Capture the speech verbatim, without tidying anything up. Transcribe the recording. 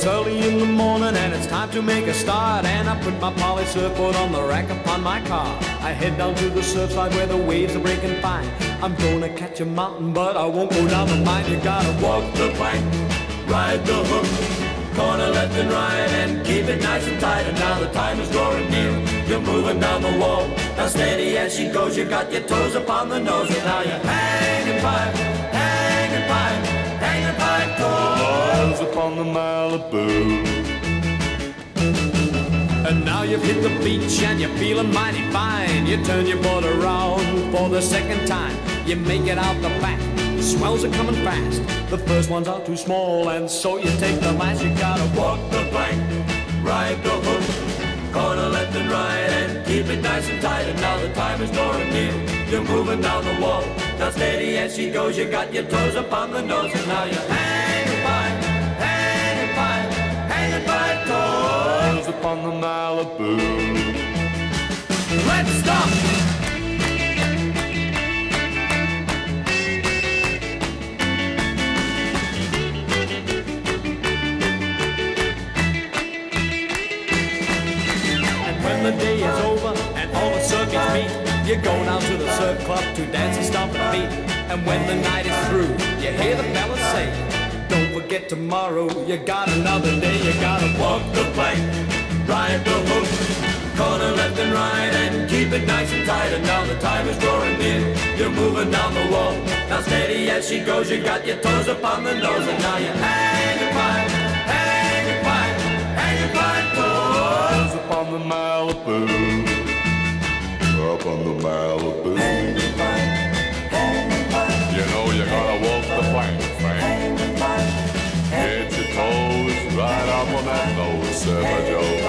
It's early in the morning and it's time to make a start, and I put my poly surfboard on the rack upon my car. I head down to the surf side where the waves are breaking fine. I'm gonna catch a mountain, but I won't go down the mine. You gotta walk the plank, ride the hook, corner left and right, and keep it nice and tight. And now the time is drawing near. You're moving down the wall, now steady as she goes. You got your toes upon the nose, and now you're hanging pipe, hanging pipe, hanging pipe, toes upon the Malibu. And now you've hit the beach and you're feeling mighty fine. You turn your boat around for the second time. You make it out the back, the swells are coming fast. The first ones are too small and so you take the last. You gotta walk the plank, ride the hook, corner left and right, and keep it nice and tight. And now the time is drawing near. You're moving down the wall, now steady as she goes. You got your toes upon the nose, and now you're hanging by, hanging by, hanging by, toes upon the Malibu. Let's stop! When the day is over and all the circuits meet, you go down to the surf club to dance and stomp and beat. And when the night is through, you hear the fellas say, don't forget tomorrow, you got another day. You gotta walk the plank, ride the hook, corner left and right, and keep it nice and tight. And now the time is drawing near. You're moving down the wall, now steady as she goes. You got your toes upon the nose, and now you're hanging by, hanging by, hanging by, toes upon the Malibu, up on the Malibu. You know you gotta walk the plank, man. Get your toes right up on that nose, Surfer Joe.